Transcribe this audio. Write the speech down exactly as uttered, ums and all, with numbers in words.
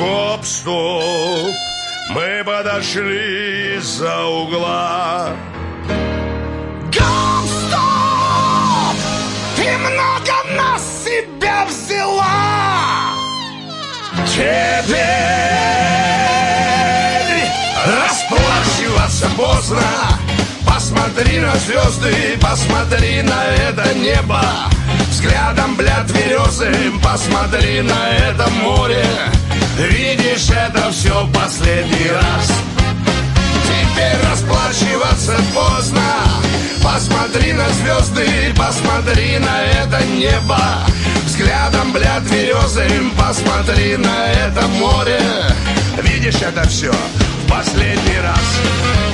Гоп-стоп, мы подошли из-за угла. Гоп-стоп, ты много на себя взяла. Теперь расплачиваться поздно. Посмотри на звезды, посмотри на это небо. Взглядом, бля, тверезым, посмотри на это море. Видишь, это все в последний раз. Теперь расплачиваться поздно. Посмотри на звезды, посмотри на это небо. Взглядом, бля, тверезым, посмотри на это море. Видишь, это все в последний раз.